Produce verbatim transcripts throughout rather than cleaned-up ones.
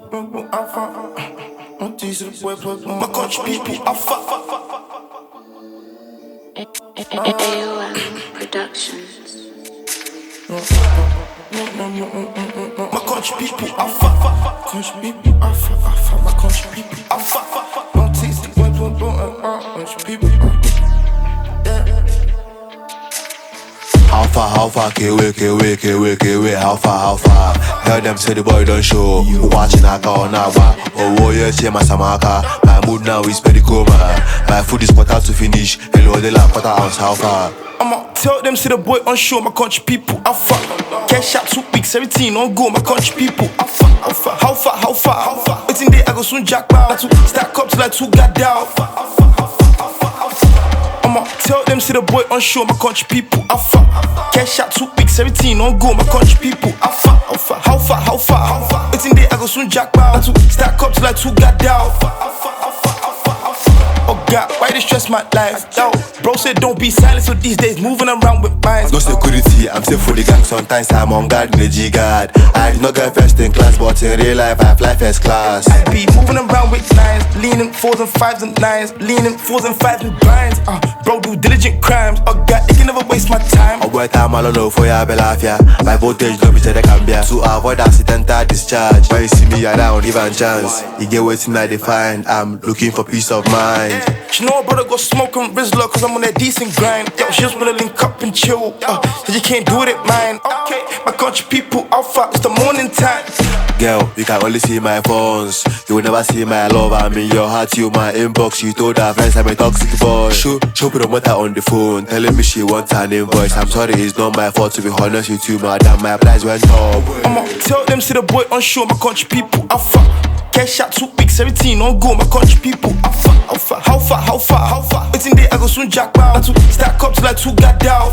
On tease the boy, my country people, I fuck. A O M Productions. My country people, I fuck. Country people, I fuck. I fuck my country people, I fuck. Don't tease the boy, country people. How far, how far, K-way, K-way, K-way, K-way, how far, how far? Hear them say the boy don't show. Who watching Aka or Nawa? Oh, warrior, say my Samaka. My mood now is very coma. My food is quarter to finish. Hello, they like quarter ounce, how far? I'ma tell them, say the boy on show, my country people, I fuck. Cash out two weeks, everything on go, my country people, I fuck. How far, how far, how far, how far? Waiting day, I go soon jack bar. To stack up till I two got down. I'ma tell them, say the boy on show, my country people, I fuck. Cash out two weeks, everything on go, my country people, I fuck. How far, how far, how far, how far? Waiting day, I go soon jack bar. To stack up till I two got down. Oh God, why they stress my life? Yo, bro said don't be silent, so these days moving around with minds. No security, I'm safe for the gang. Sometimes I'm on guard in the G-guard. I do not get first in class, but in real life I fly first class. I be moving around with nines, leaning fours and fives and nines, leaning fours and fives and grinds. Uh, bro do diligent crimes. Oh God, they can never waste my time. I work time all know for ya belafia. My voltage don't be said I can be to avoid accidental discharge. When you see me, I don't even chance. You get waiting I define. I'm looking for peace of mind. She know her brother go smoke and Rizzler, cause I'm on that decent grind. Yo, she just wanna link up and chill, uh, cause you can't do it at mine. Okay, my country people, alpha, it's the morning time. Girl, you can only see my phones. You will never see my love. I'm in your heart, you my inbox. You told her friends I'm a toxic boy. Show, show promoter on the phone, telling me she wants an invoice. I'm sorry, it's not my fault, to be honest with you, madam. My price went up. I'ma tell them, say the boy on show, my country people, I fuck. Cash out two weeks, everything on go, my country people, I fuck. How far, how far, how far, how far? Waiting day, I go soon jack bar. To stack up till I two got down.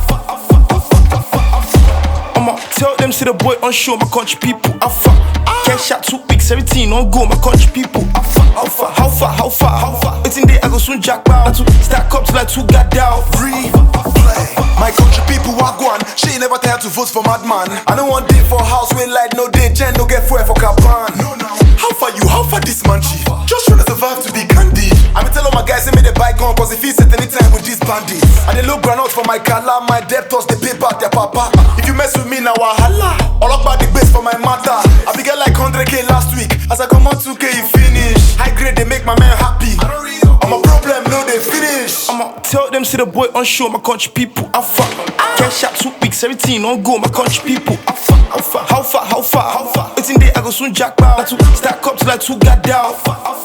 I'ma tell them, say the boy on show, my country people, I fuck. Cash out two weeks, everything on go, my country people, I fuck. How far, how far, how far, how far? Waiting day, I go soon jack bar. To stack up till I two got down. Breathe, play. My country people are gone. She never tired to vote for madman. I don't want day for house with light, no day, gen, no get fuel for caban. No, no. How far you, how far this man chief? Just trying to survive to be candy. I'm tell all my guys, they made a buy gun, cause if he set anytime with these bandits. And they look ground out for my kala, my debtors, they pay back their papa. If you mess with me now, wahala. All up by the base for my matter. I began like one hundred K last week. As I come on two K, you finish. High grade, they make my man happy. I'm a problem, no, they finish. I'ma tell them, say the boy on show, my country people, I fuck. Cash out two weeks, everything on go, my country people, I fuck. How far, how far, how far, how far? Waiting day, I go soon jack bar. To stack up till I two got down.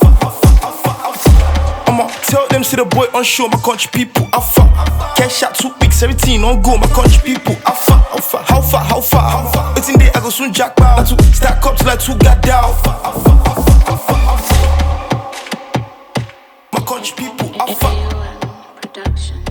I'ma tell them, say the boy on show, my country people, I fuck. Cash out two weeks, everything on go, my country people, I fuck. How far, how far, how far, how far? Waiting day, I go soon jack bar. To stack up till I two got down. My country people, I fuck. A O M Productions.